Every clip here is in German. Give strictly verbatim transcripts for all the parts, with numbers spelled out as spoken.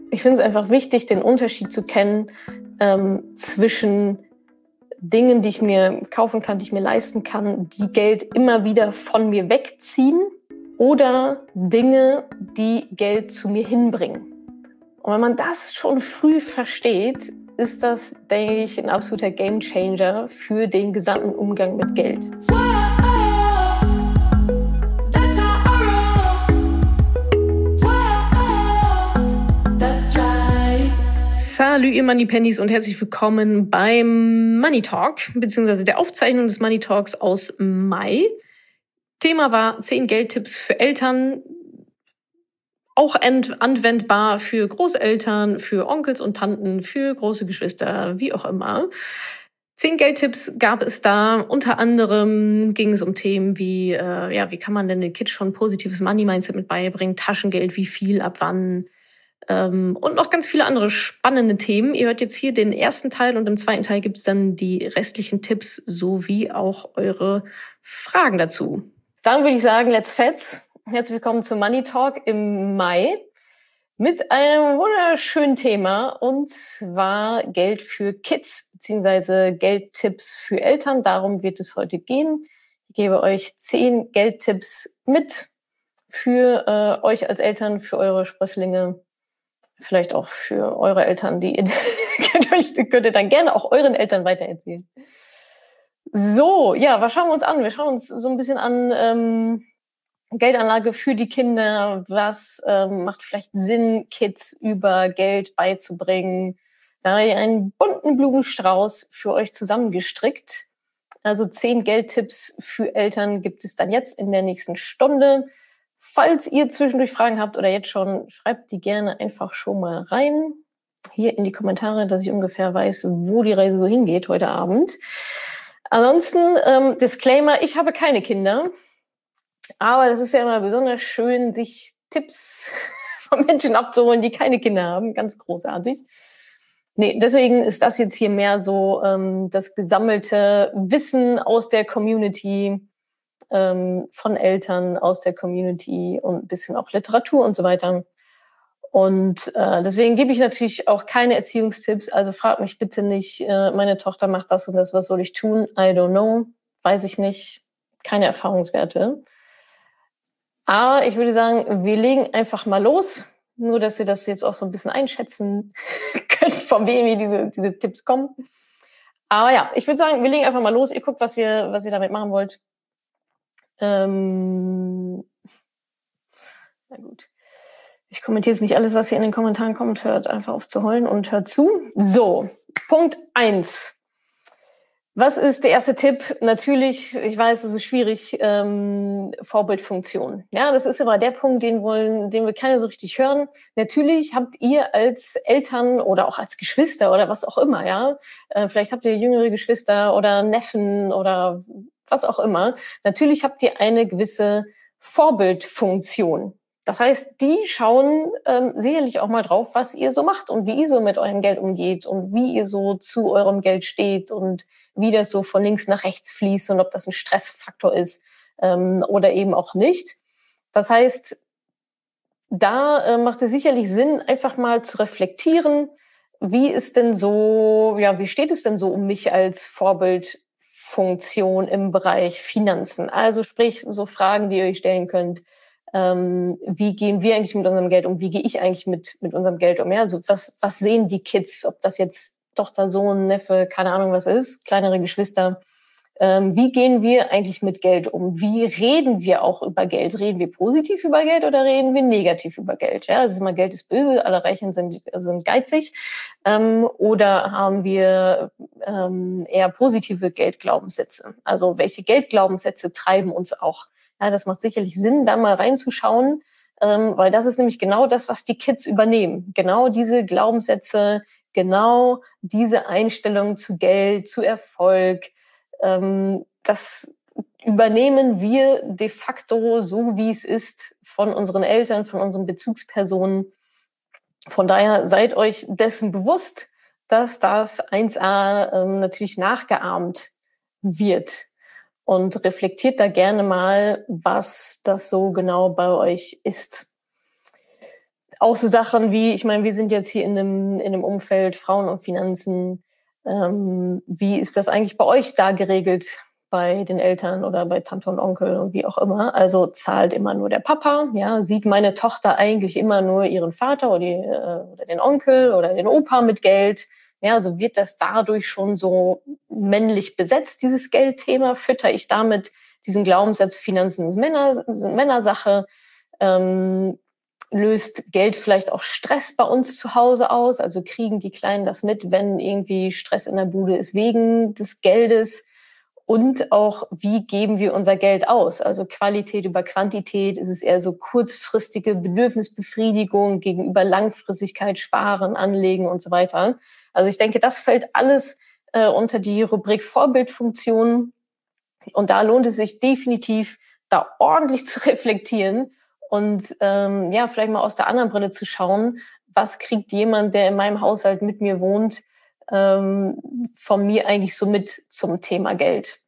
Ich finde es einfach wichtig, den Unterschied zu kennen ähm, zwischen Dingen, die ich mir kaufen kann, die ich mir leisten kann, die Geld immer wieder von mir wegziehen, oder Dinge, die Geld zu mir hinbringen. Und wenn man das schon früh versteht, ist das, denke ich, ein absoluter Gamechanger für den gesamten Umgang mit Geld. Salut, ihr Moneypennies, und herzlich willkommen beim Money Talk, beziehungsweise der Aufzeichnung des Money Talks aus Mai. Thema war zehn Geldtipps für Eltern, auch anwendbar für Großeltern, für Onkels und Tanten, für große Geschwister, wie auch immer. Zehn Geldtipps gab es da. Unter anderem ging es um Themen wie, äh, ja, wie kann man denn den Kids schon positives Money-Mindset mit beibringen, Taschengeld, wie viel, ab wann, ähm, und noch ganz viele andere spannende Themen. Ihr hört jetzt hier den ersten Teil, und im zweiten Teil gibt es dann die restlichen Tipps sowie auch eure Fragen dazu. Dann würde ich sagen, let's fetz. Herzlich willkommen zum Money Talk im Mai mit einem wunderschönen Thema, und zwar Geld für Kids beziehungsweise Geldtipps für Eltern. Darum wird es heute gehen. Ich gebe euch zehn Geldtipps mit für äh, euch als Eltern, für eure Sprösslinge, vielleicht auch für eure Eltern, die ihr könnt, euch, könnt ihr dann gerne auch euren Eltern weitererzählen. So, ja, was schauen wir uns an? Wir schauen uns so ein bisschen an ähm, Geldanlage für die Kinder. Was ähm, macht vielleicht Sinn, Kids über Geld beizubringen? Da habe ich einen bunten Blumenstrauß für euch zusammengestrickt. Also zehn Geldtipps für Eltern gibt es dann jetzt in der nächsten Stunde. Falls ihr zwischendurch Fragen habt oder jetzt schon, schreibt die gerne einfach schon mal rein. Hier in die Kommentare, dass ich ungefähr weiß, wo die Reise so hingeht heute Abend. Ansonsten, ähm, Disclaimer, ich habe keine Kinder. Aber das ist ja immer besonders schön, sich Tipps von Menschen abzuholen, die keine Kinder haben. Ganz großartig. Nee, deswegen ist das jetzt hier mehr so ähm, das gesammelte Wissen aus der Community, ähm, von Eltern aus der Community und ein bisschen auch Literatur und so weiter. Und äh, deswegen gebe ich natürlich auch keine Erziehungstipps. Also fragt mich bitte nicht, äh, meine Tochter macht das und das, was soll ich tun? I don't know, weiß ich nicht, keine Erfahrungswerte. Aber ich würde sagen, wir legen einfach mal los. Nur, dass ihr das jetzt auch so ein bisschen einschätzen könnt, von wem hier diese, diese Tipps kommen. Aber ja, ich würde sagen, wir legen einfach mal los. Ihr guckt, was ihr, was ihr damit machen wollt. Ähm, na gut. Ich kommentiere jetzt nicht alles, was hier in den Kommentaren kommt. Hört einfach auf zu heulen und hört zu. So, Punkt eins. Was ist der erste Tipp? Natürlich, ich weiß, es ist schwierig, ähm, Vorbildfunktion. Ja, das ist immer der Punkt, den wollen, den wir keiner so richtig hören. Natürlich habt ihr als Eltern oder auch als Geschwister oder was auch immer, ja, äh, vielleicht habt ihr jüngere Geschwister oder Neffen oder was auch immer. Natürlich habt ihr eine gewisse Vorbildfunktion. Das heißt, die schauen ähm, sicherlich auch mal drauf, was ihr so macht und wie ihr so mit eurem Geld umgeht und wie ihr so zu eurem Geld steht und wie das so von links nach rechts fließt und ob das ein Stressfaktor ist ähm, oder eben auch nicht. Das heißt, da äh, macht es sicherlich Sinn, einfach mal zu reflektieren, wie ist denn so, ja, wie steht es denn so um mich als Vorbildfunktion im Bereich Finanzen? Also sprich, so Fragen, die ihr euch stellen könnt. Ähm, wie gehen wir eigentlich mit unserem Geld um? Wie gehe ich eigentlich mit mit unserem Geld um? Ja, also was was sehen die Kids? Ob das jetzt Tochter, Sohn, Neffe, keine Ahnung was ist, kleinere Geschwister. Ähm, wie gehen wir eigentlich mit Geld um? Wie reden wir auch über Geld? Reden wir positiv über Geld oder reden wir negativ über Geld? Ja, es ist immer, Geld ist böse, alle Reichen sind sind geizig. Ähm, oder haben wir ähm, eher positive Geldglaubenssätze? Also welche Geldglaubenssätze treiben uns auch? Ja, das macht sicherlich Sinn, da mal reinzuschauen, ähm, weil das ist nämlich genau das, was die Kids übernehmen. Genau diese Glaubenssätze, genau diese Einstellung zu Geld, zu Erfolg, ähm, das übernehmen wir de facto so, wie es ist, von unseren Eltern, von unseren Bezugspersonen. Von daher seid euch dessen bewusst, dass das eins a ähm, natürlich nachgeahmt wird. Und reflektiert da gerne mal, was das so genau bei euch ist. auch so Sachen wie, ich meine, wir sind jetzt hier in einem, in einem Umfeld Frauen und Finanzen. Ähm, wie ist das eigentlich bei euch da geregelt? Bei den Eltern oder bei Tante und Onkel und wie auch immer. Also zahlt immer nur der Papa, ja, sieht meine Tochter eigentlich immer nur ihren Vater oder, die, äh, oder den Onkel oder den Opa mit Geld. Ja, also wird das dadurch schon so männlich besetzt, dieses Geldthema? Fütter ich damit diesen Glaubenssatz, Finanzen sind, Männer, sind Männersache? Ähm, löst Geld vielleicht auch Stress bei uns zu Hause aus? Also kriegen die Kleinen das mit, wenn irgendwie Stress in der Bude ist wegen des Geldes? Und auch, wie geben wir unser Geld aus? Also Qualität über Quantität, ist es eher so kurzfristige Bedürfnisbefriedigung gegenüber Langfristigkeit, Sparen, Anlegen und so weiter. Also ich denke, das fällt alles äh, unter die Rubrik Vorbildfunktion. Und da lohnt es sich definitiv, da ordentlich zu reflektieren und ähm, ja, vielleicht mal aus der anderen Brille zu schauen, was kriegt jemand, der in meinem Haushalt mit mir wohnt, ähm, von mir eigentlich so mit zum Thema Geld.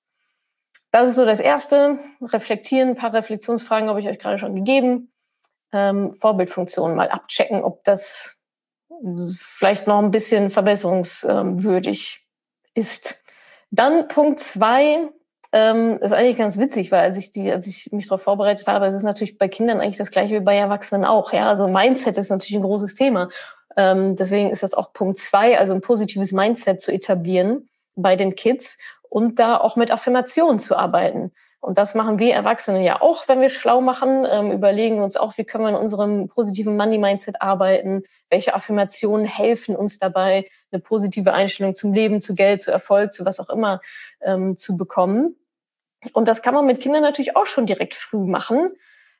Das ist so das Erste. Reflektieren, ein paar Reflexionsfragen habe ich euch gerade schon gegeben. Ähm, Vorbildfunktionen mal abchecken, ob das vielleicht noch ein bisschen verbesserungswürdig ist. Dann Punkt zwei, ähm, ist eigentlich ganz witzig, weil als ich die, als ich mich darauf vorbereitet habe, es ist natürlich bei Kindern eigentlich das Gleiche wie bei Erwachsenen auch. Ja, also Mindset ist natürlich ein großes Thema. Ähm, deswegen ist das auch Punkt zwei, also ein positives Mindset zu etablieren bei den Kids und da auch mit Affirmationen zu arbeiten. Und das machen wir Erwachsene ja auch, wenn wir schlau machen, ähm, überlegen uns auch, wie können wir in unserem positiven Money-Mindset arbeiten, welche Affirmationen helfen uns dabei, eine positive Einstellung zum Leben, zu Geld, zu Erfolg, zu was auch immer ähm, zu bekommen. Und das kann man mit Kindern natürlich auch schon direkt früh machen,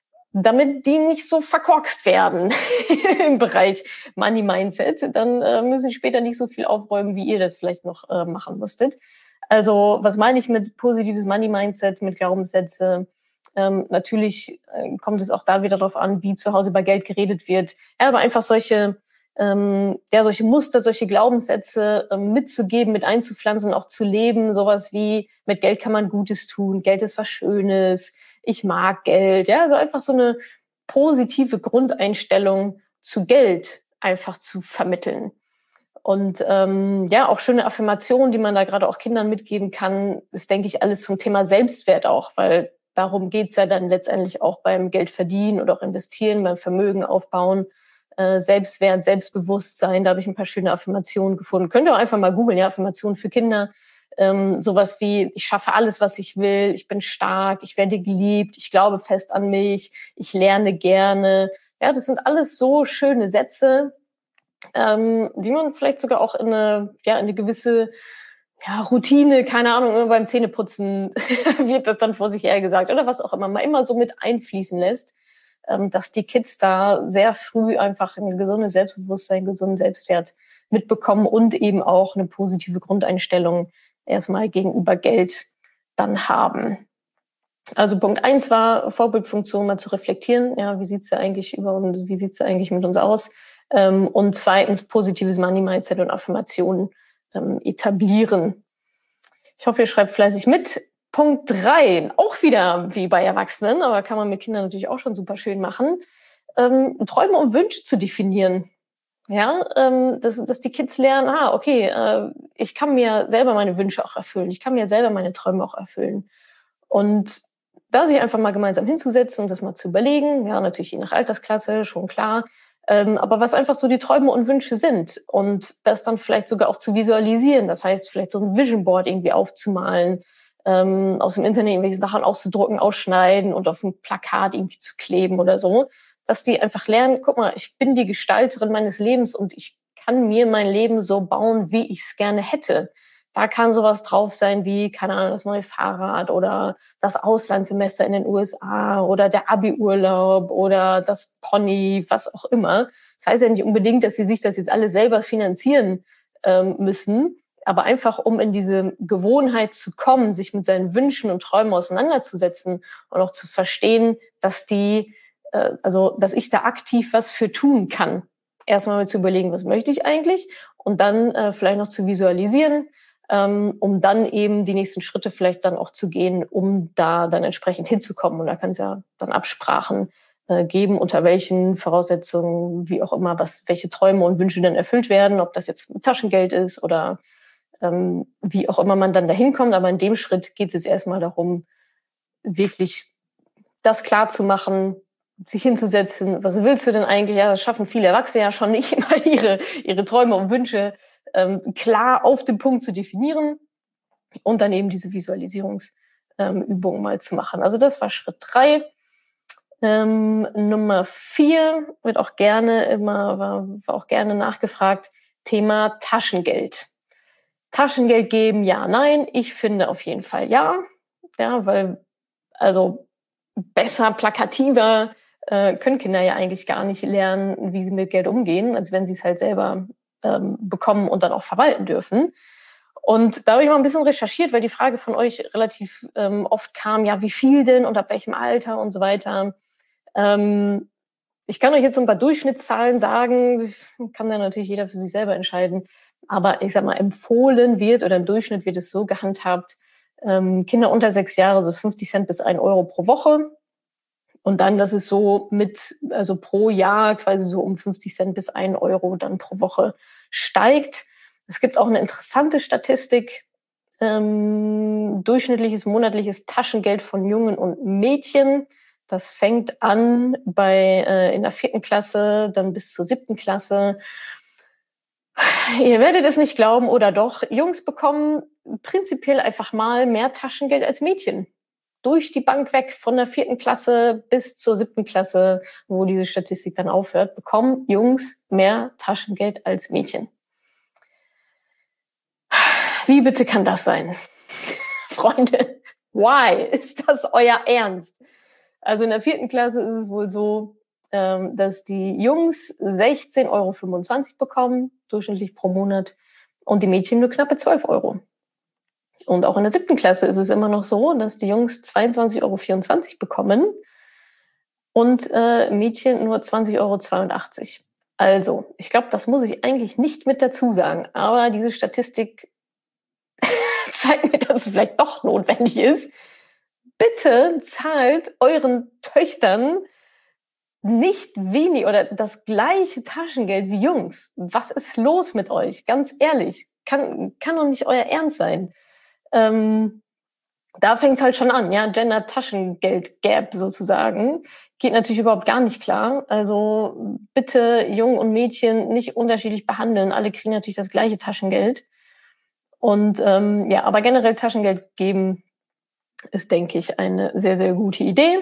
damit die nicht so verkorkst werden im Bereich Money Mindset. Dann äh, müssen sie später nicht so viel aufräumen, wie ihr das vielleicht noch äh, machen musstet. Also was meine ich mit positives Money Mindset, mit Glaubenssätze? Ähm, natürlich äh, kommt es auch da wieder darauf an, wie zu Hause über Geld geredet wird. Ja, aber einfach solche, ähm, ja, solche Muster, solche Glaubenssätze ähm, mitzugeben, mit einzupflanzen und auch zu leben. Sowas wie, mit Geld kann man Gutes tun, Geld ist was Schönes, ich mag Geld. Ja, also einfach so eine positive Grundeinstellung zu Geld einfach zu vermitteln. Und ähm, ja, auch schöne Affirmationen, die man da gerade auch Kindern mitgeben kann, ist, denke ich, alles zum Thema Selbstwert auch, weil darum geht's ja dann letztendlich auch beim Geld verdienen oder auch investieren, beim Vermögen aufbauen, äh, Selbstwert, Selbstbewusstsein. Da habe ich ein paar schöne Affirmationen gefunden. Könnt ihr auch einfach mal googeln, ja, Affirmationen für Kinder. Ähm, sowas wie, ich schaffe alles, was ich will, ich bin stark, ich werde geliebt, ich glaube fest an mich, ich lerne gerne. Ja, das sind alles so schöne Sätze, ähm, die man vielleicht sogar auch in eine, ja, in eine gewisse ja, Routine, keine Ahnung, immer beim Zähneputzen wird das dann vor sich her gesagt oder was auch immer, man immer so mit einfließen lässt, ähm, dass die Kids da sehr früh einfach ein gesundes Selbstbewusstsein, einen gesunden Selbstwert mitbekommen und eben auch eine positive Grundeinstellung erstmal gegenüber Geld dann haben. Also Punkt eins war, Vorbildfunktion mal zu reflektieren. Ja, wie sieht's da eigentlich über und wie sieht's da eigentlich mit uns aus? Ähm, und zweitens, positives Money-Mindset und Affirmationen ähm, etablieren. Ich hoffe, ihr schreibt fleißig mit. Punkt drei, auch wieder wie bei Erwachsenen, aber kann man mit Kindern natürlich auch schon super schön machen, ähm, Träume und Wünsche zu definieren. Ja, ähm, dass, dass die Kids lernen, ah, okay, äh, ich kann mir selber meine Wünsche auch erfüllen, ich kann mir selber meine Träume auch erfüllen. Und da sich einfach mal gemeinsam hinzusetzen und das mal zu überlegen, ja, natürlich je nach Altersklasse, schon klar, ähm, aber was einfach so die Träume und Wünsche sind und das dann vielleicht sogar auch zu visualisieren, das heißt vielleicht so ein Vision Board irgendwie aufzumalen, ähm, aus dem Internet irgendwelche Sachen auszudrucken, ausschneiden und auf ein Plakat irgendwie zu kleben oder so, dass die einfach lernen, guck mal, ich bin die Gestalterin meines Lebens und ich kann mir mein Leben so bauen, wie ich es gerne hätte. Da kann sowas drauf sein wie, keine Ahnung, das neue Fahrrad oder das Auslandssemester in den U S A oder der Abi-Urlaub oder das Pony, was auch immer. Das heißt ja nicht unbedingt, dass sie sich das jetzt alle selber finanzieren ähm, müssen, aber einfach, um in diese Gewohnheit zu kommen, sich mit seinen Wünschen und Träumen auseinanderzusetzen und auch zu verstehen, dass die, äh, also, dass ich da aktiv was für tun kann. Erstmal mal zu überlegen, was möchte ich eigentlich? Und dann äh, vielleicht noch zu visualisieren, ähm, um dann eben die nächsten Schritte vielleicht dann auch zu gehen, um da dann entsprechend hinzukommen. Und da kann es ja dann Absprachen äh, geben, unter welchen Voraussetzungen, wie auch immer, was, welche Träume und Wünsche dann erfüllt werden, ob das jetzt mit Taschengeld ist oder ähm, wie auch immer man dann dahin kommt. Aber in dem Schritt geht es jetzt erstmal darum, wirklich das klar zu machen, sich hinzusetzen, was willst du denn eigentlich? Ja, das schaffen viele Erwachsene ja schon nicht, immer ihre, ihre Träume und Wünsche ähm, klar auf den Punkt zu definieren und dann eben diese Visualisierungsübung ähm, mal zu machen. Also das war Schritt drei. Ähm, Nummer vier wird auch gerne immer, war, war auch gerne nachgefragt, Thema Taschengeld. Taschengeld geben, ja, nein. Ich finde auf jeden Fall ja. Ja, weil, also besser, plakativer äh, können Kinder ja eigentlich gar nicht lernen, wie sie mit Geld umgehen, als wenn sie es halt selber ähm, bekommen und dann auch verwalten dürfen. Und da habe ich mal ein bisschen recherchiert, weil die Frage von euch relativ ähm, oft kam, ja, wie viel denn und ab welchem Alter und so weiter. Ähm, ich kann euch jetzt so ein paar Durchschnittszahlen sagen, kann dann natürlich jeder für sich selber entscheiden. Aber ich sag mal, empfohlen wird oder im Durchschnitt wird es so gehandhabt, ähm, Kinder unter sechs Jahre so fünfzig Cent bis ein Euro pro Woche. Und dann, dass es so mit, also pro Jahr quasi so um fünfzig Cent bis ein Euro dann pro Woche steigt. Es gibt auch eine interessante Statistik, ähm, durchschnittliches monatliches Taschengeld von Jungen und Mädchen. Das fängt an bei äh, in der vierten Klasse, dann bis zur siebten Klasse. Ihr werdet es nicht glauben oder doch, Jungs bekommen prinzipiell einfach mal mehr Taschengeld als Mädchen. Durch die Bank weg, von der vierten Klasse bis zur siebten Klasse, wo diese Statistik dann aufhört, bekommen Jungs mehr Taschengeld als Mädchen. Wie bitte kann das sein? Freunde, why? Ist das euer Ernst? Also in der vierten Klasse ist es wohl so, dass die Jungs sechzehn Euro fünfundzwanzig bekommen, durchschnittlich pro Monat, und die Mädchen nur knappe zwölf Euro. Und auch in der siebten Klasse ist es immer noch so, dass die Jungs zweiundzwanzig Euro vierundzwanzig bekommen und äh, Mädchen nur zwanzig Euro zweiundachtzig. Also, ich glaube, das muss ich eigentlich nicht mit dazu sagen, aber diese Statistik zeigt mir, dass es vielleicht doch notwendig ist. Bitte zahlt euren Töchtern nicht wenig oder das gleiche Taschengeld wie Jungs. Was ist los mit euch? Ganz ehrlich, kann, kann doch nicht euer Ernst sein. Ähm, da fängt es halt schon an, ja, Gender-Taschengeld-Gap sozusagen. Geht natürlich überhaupt gar nicht klar. Also bitte Jungen und Mädchen nicht unterschiedlich behandeln. Alle kriegen natürlich das gleiche Taschengeld. Und ähm, ja, aber generell Taschengeld geben ist, denke ich, eine sehr, sehr gute Idee.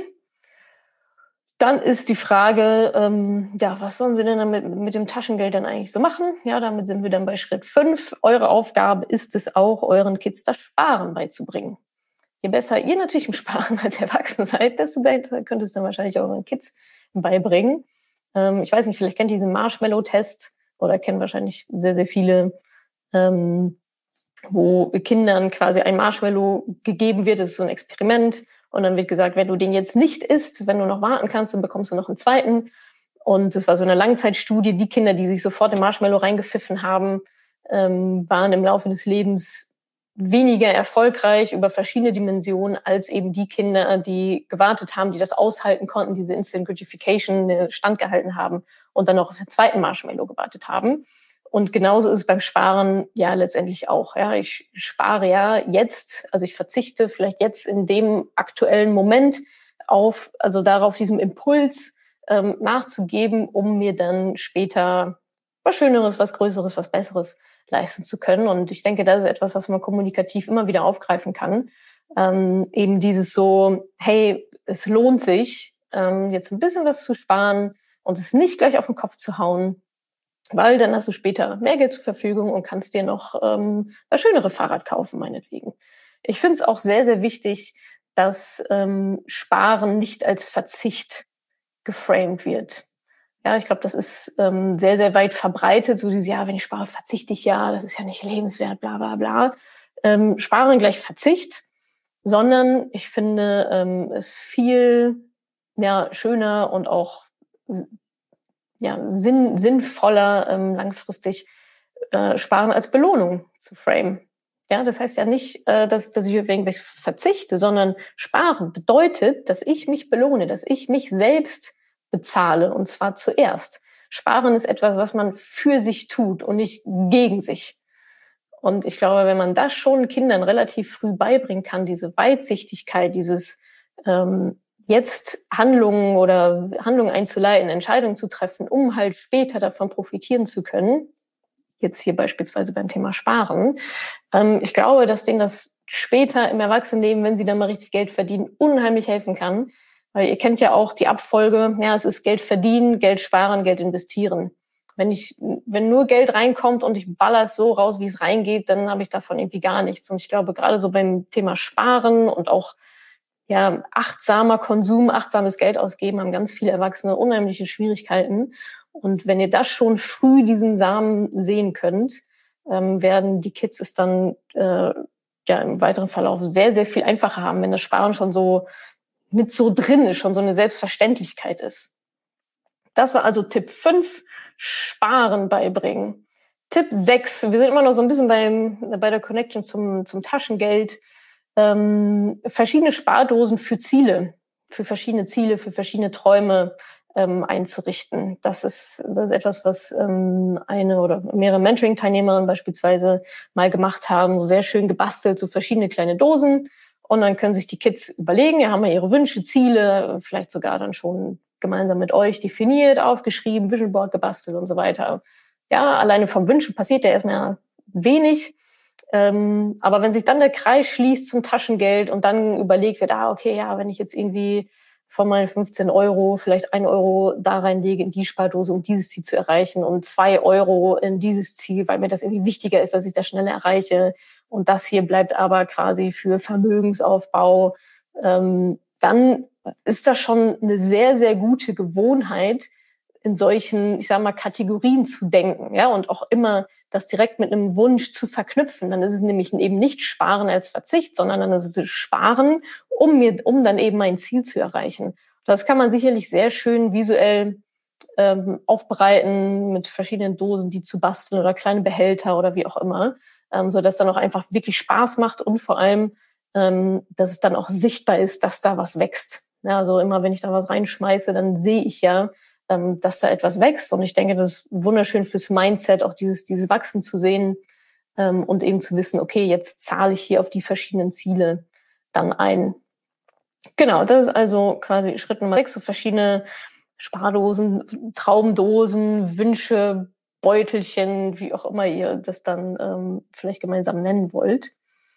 Dann ist die Frage, ähm, ja, was sollen sie denn damit, mit dem Taschengeld dann eigentlich so machen? Ja, damit sind wir dann bei Schritt fünf. Eure Aufgabe ist es auch, euren Kids das Sparen beizubringen. Je besser ihr natürlich im Sparen als Erwachsene seid, desto besser könnt ihr es dann wahrscheinlich auch euren Kids beibringen. Ähm, ich weiß nicht, vielleicht kennt ihr diesen Marshmallow-Test oder kennen wahrscheinlich sehr, sehr viele, ähm, wo Kindern quasi ein Marshmallow gegeben wird. Das ist so ein Experiment. Und dann wird gesagt, wenn du den jetzt nicht isst, wenn du noch warten kannst, dann bekommst du noch einen zweiten. Und das war so eine Langzeitstudie. Die Kinder, die sich sofort im Marshmallow reingepfiffen haben, ähm, waren im Laufe des Lebens weniger erfolgreich über verschiedene Dimensionen als eben die Kinder, die gewartet haben, die das aushalten konnten, diese Instant Gratification standgehalten haben und dann noch auf den zweiten Marshmallow gewartet haben. Und genauso ist es beim Sparen ja letztendlich auch. Ja, ich spare ja jetzt, also ich verzichte vielleicht jetzt in dem aktuellen Moment auf, also darauf, diesem Impuls ähm, nachzugeben, um mir dann später was Schöneres, was Größeres, was Besseres leisten zu können. Und ich denke, das ist etwas, was man kommunikativ immer wieder aufgreifen kann. Ähm, eben dieses so, hey, es lohnt sich, ähm, jetzt ein bisschen was zu sparen und es nicht gleich auf den Kopf zu hauen, weil dann hast du später mehr Geld zur Verfügung und kannst dir noch ähm, das schönere Fahrrad kaufen, meinetwegen. Ich finde es auch sehr, sehr wichtig, dass ähm, Sparen nicht als Verzicht geframed wird. Ja, ich glaube, das ist ähm, sehr, sehr weit verbreitet. So dieses, ja, wenn ich spare, verzichte ich ja, das ist ja nicht lebenswert, bla bla bla. Ähm, Sparen gleich Verzicht, sondern ich finde ähm, es viel ja, schöner und auch ja, sinn, sinnvoller ähm, langfristig äh, Sparen als Belohnung zu framen. Ja, das heißt ja nicht, äh, dass, dass ich auf irgendwelche verzichte, sondern Sparen bedeutet, dass ich mich belohne, dass ich mich selbst bezahle, und zwar zuerst. Sparen ist etwas, was man für sich tut und nicht gegen sich. Und ich glaube, wenn man das schon Kindern relativ früh beibringen kann, diese Weitsichtigkeit, dieses ähm, jetzt Handlungen oder Handlungen einzuleiten, Entscheidungen zu treffen, um halt später davon profitieren zu können, jetzt hier beispielsweise beim Thema Sparen, ähm, ich glaube, dass denen das später im Erwachsenenleben, wenn sie dann mal richtig Geld verdienen, unheimlich helfen kann. Weil ihr kennt ja auch die Abfolge, ja, es ist Geld verdienen, Geld sparen, Geld investieren. Wenn ich, wenn nur Geld reinkommt und ich baller es so raus, wie es reingeht, dann habe ich davon irgendwie gar nichts. Und ich glaube, gerade so beim Thema Sparen und auch ja, achtsamer Konsum, achtsames Geld ausgeben, haben ganz viele Erwachsene unheimliche Schwierigkeiten. Und wenn ihr das schon früh diesen Samen sehen könnt, ähm, werden die Kids es dann äh, ja im weiteren Verlauf sehr, sehr viel einfacher haben, wenn das Sparen schon so mit so drin ist, schon so eine Selbstverständlichkeit ist. Das war also Tipp fünf, Sparen beibringen. Tipp sechs, wir sind immer noch so ein bisschen beim, bei der Connection zum, zum Taschengeld. Ähm, verschiedene Spardosen für Ziele, für verschiedene Ziele, für verschiedene Träume ähm, einzurichten. Das ist, das ist etwas, was ähm, eine oder mehrere Mentoring-Teilnehmerinnen beispielsweise mal gemacht haben, so sehr schön gebastelt, so verschiedene kleine Dosen. Und dann können sich die Kids überlegen, ja, haben wir ihre Wünsche, Ziele, vielleicht sogar dann schon gemeinsam mit euch definiert, aufgeschrieben, Vision Board gebastelt und so weiter. Ja, alleine vom Wünschen passiert ja erstmal wenig. Ähm, aber wenn sich dann der Kreis schließt zum Taschengeld und dann überlegt wird, ah, okay, ja, wenn ich jetzt irgendwie von meinen fünfzehn Euro vielleicht ein Euro da reinlege in die Spardose, um dieses Ziel zu erreichen, und zwei Euro in dieses Ziel, weil mir das irgendwie wichtiger ist, dass ich das schneller erreiche. Und das hier bleibt aber quasi für Vermögensaufbau. Ähm, dann ist das schon eine sehr, sehr gute Gewohnheit, in solchen, ich sage mal, Kategorien zu denken, ja, und auch immer das direkt mit einem Wunsch zu verknüpfen. Dann ist es nämlich eben nicht Sparen als Verzicht, sondern dann ist es Sparen, um mir, um dann eben mein Ziel zu erreichen. Das kann man sicherlich sehr schön visuell ähm, aufbereiten mit verschiedenen Dosen, die zu basteln oder kleine Behälter oder wie auch immer, ähm, so dass dann auch einfach wirklich Spaß macht und vor allem, ähm, dass es dann auch sichtbar ist, dass da was wächst. Ja, also immer, wenn ich da was reinschmeiße, dann sehe ich ja, ähm, dass da etwas wächst. Und ich denke, das ist wunderschön fürs Mindset, auch dieses, dieses Wachsen zu sehen ähm, und eben zu wissen, okay, jetzt zahle ich hier auf die verschiedenen Ziele dann ein. Genau, das ist also quasi Schritt Nummer sechs, so verschiedene Spardosen, Traumdosen, Wünsche, Beutelchen, wie auch immer ihr das dann ähm, vielleicht gemeinsam nennen wollt.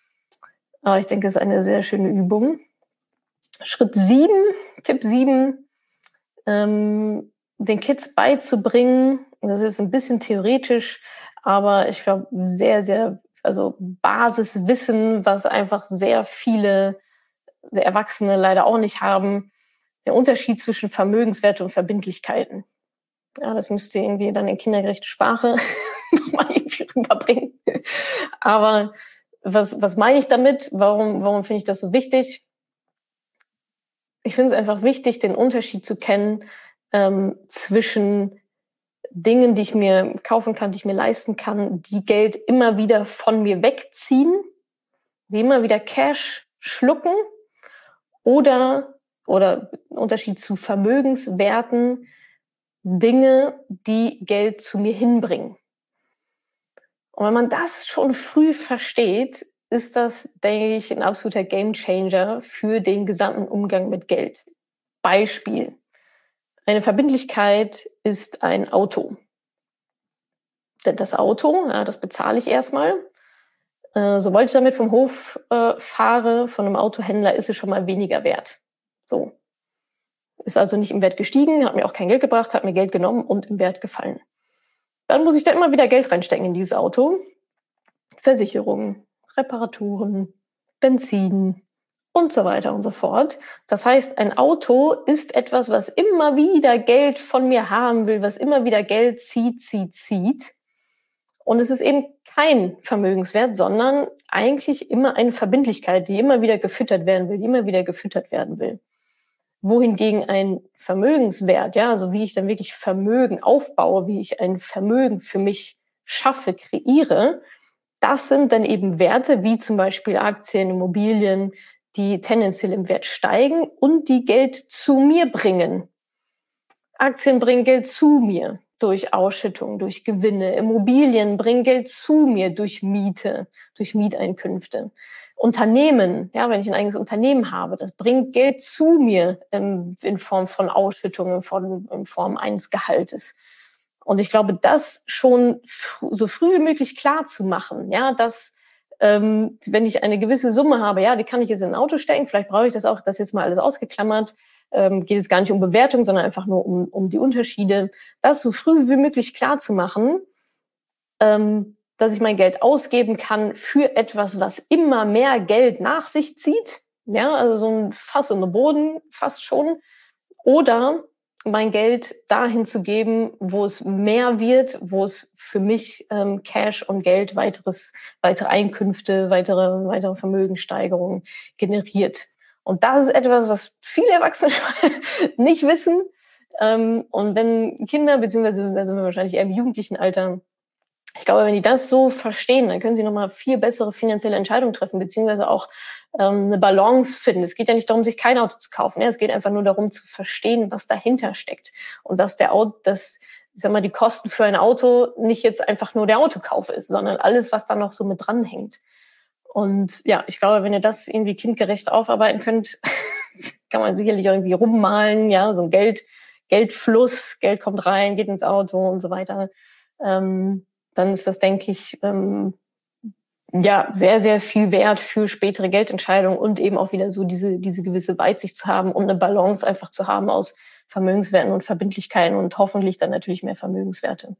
Aber ich denke, es ist eine sehr schöne Übung. Schritt sieben, Tipp sieben, ähm, den Kids beizubringen, das ist ein bisschen theoretisch, aber ich glaube, sehr, sehr, also Basiswissen, was einfach sehr viele sehr Erwachsene leider auch nicht haben, der Unterschied zwischen Vermögenswerte und Verbindlichkeiten. Ja, das müsst ihr irgendwie dann in kindergerechte Sprache nochmal irgendwie rüberbringen. Aber was, was meine ich damit? Warum, warum finde ich das so wichtig? Ich finde es einfach wichtig, den Unterschied zu kennen ähm, zwischen Dingen, die ich mir kaufen kann, die ich mir leisten kann, die Geld immer wieder von mir wegziehen, die immer wieder Cash schlucken, oder, oder Unterschied zu Vermögenswerten, Dinge, die Geld zu mir hinbringen. Und wenn man das schon früh versteht, ist das, denke ich, ein absoluter Gamechanger für den gesamten Umgang mit Geld. Beispiel. Eine Verbindlichkeit ist ein Auto. Das Auto, ja, das bezahle ich erstmal. Äh, sobald ich damit vom Hof äh, fahre, von einem Autohändler, ist es schon mal weniger wert. So. Ist also nicht im Wert gestiegen, hat mir auch kein Geld gebracht, hat mir Geld genommen und im Wert gefallen. Dann muss ich da immer wieder Geld reinstecken in dieses Auto. Versicherungen, Reparaturen, Benzin und so weiter und so fort. Das heißt, ein Auto ist etwas, was immer wieder Geld von mir haben will, was immer wieder Geld zieht, zieht, zieht. Und es ist eben kein Vermögenswert, sondern eigentlich immer eine Verbindlichkeit, die immer wieder gefüttert werden will, die immer wieder gefüttert werden will. Wohingegen ein Vermögenswert, ja, also wie ich dann wirklich Vermögen aufbaue, wie ich ein Vermögen für mich schaffe, kreiere, das sind dann eben Werte wie zum Beispiel Aktien, Immobilien, die tendenziell im Wert steigen und die Geld zu mir bringen. Aktien bringen Geld zu mir durch Ausschüttung, durch Gewinne. Immobilien bringen Geld zu mir durch Miete, durch Mieteinkünfte. Unternehmen, ja, wenn ich ein eigenes Unternehmen habe, das bringt Geld zu mir in, in Form von Ausschüttungen, in Form, in Form eines Gehaltes. Und ich glaube, das schon f- so früh wie möglich klar zu machen, ja, dass ähm, wenn ich eine gewisse Summe habe, ja, die kann ich jetzt in ein Auto stecken, vielleicht brauche ich das auch, das jetzt mal alles ausgeklammert, ähm, geht es gar nicht um Bewertung, sondern einfach nur um, um die Unterschiede, das so früh wie möglich klar zu machen, ähm, dass ich mein Geld ausgeben kann für etwas, was immer mehr Geld nach sich zieht, ja, also so ein Fass in den Boden fast schon, oder mein Geld dahin zu geben, wo es mehr wird, wo es für mich ähm, Cash und Geld, weiteres, weitere Einkünfte, weitere, weitere Vermögenssteigerungen generiert. Und das ist etwas, was viele Erwachsene nicht wissen. Ähm, und wenn Kinder, beziehungsweise da sind wir wahrscheinlich eher im jugendlichen Alter, ich glaube, wenn die das so verstehen, dann können sie nochmal viel bessere finanzielle Entscheidungen treffen, beziehungsweise auch ähm, eine Balance finden. Es geht ja nicht darum, sich kein Auto zu kaufen. Ja? Es geht einfach nur darum, zu verstehen, was dahinter steckt. Und dass der Auto, dass, ich sag mal, die Kosten für ein Auto nicht jetzt einfach nur der Autokauf ist, sondern alles, was da noch so mit dranhängt. Und ja, ich glaube, wenn ihr das irgendwie kindgerecht aufarbeiten könnt, kann man sicherlich irgendwie rummalen, ja, so ein Geld, Geldfluss, Geld kommt rein, geht ins Auto und so weiter. Ähm, dann ist das, denke ich, ähm, ja, sehr, sehr viel wert für spätere Geldentscheidungen und eben auch wieder so diese, diese gewisse Weitsicht zu haben und eine Balance einfach zu haben aus Vermögenswerten und Verbindlichkeiten und hoffentlich dann natürlich mehr Vermögenswerte.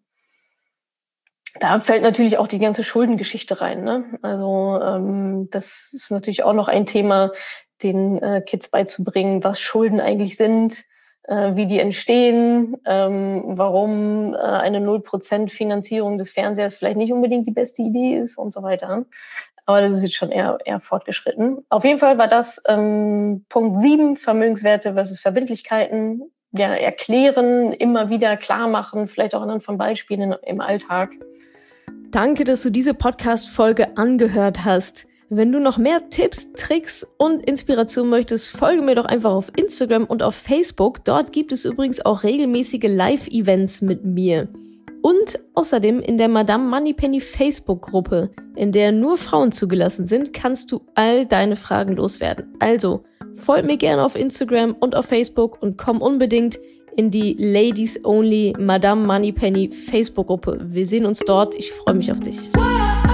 Da fällt natürlich auch die ganze Schuldengeschichte rein, ne? Also ähm, das ist natürlich auch noch ein Thema, den äh, Kids beizubringen, was Schulden eigentlich sind, äh, wie die entstehen, ähm, warum äh, eine null Prozent Finanzierung des Fernsehers vielleicht nicht unbedingt die beste Idee ist und so weiter. Aber das ist jetzt schon eher, eher fortgeschritten. Auf jeden Fall war das ähm, Punkt sieben, Vermögenswerte versus Verbindlichkeiten. Ja, erklären, immer wieder klar machen, vielleicht auch anhand von Beispielen im Alltag. Danke, dass du diese Podcast-Folge angehört hast. Wenn du noch mehr Tipps, Tricks und Inspiration möchtest, folge mir doch einfach auf Instagram und auf Facebook. Dort gibt es übrigens auch regelmäßige Live-Events mit mir. Und außerdem in der Madame Moneypenny Facebook-Gruppe, in der nur Frauen zugelassen sind, kannst du all deine Fragen loswerden. Also, folg mir gerne auf Instagram und auf Facebook und komm unbedingt in die Ladies Only Madame Moneypenny Facebook-Gruppe. Wir sehen uns dort. Ich freue mich auf dich.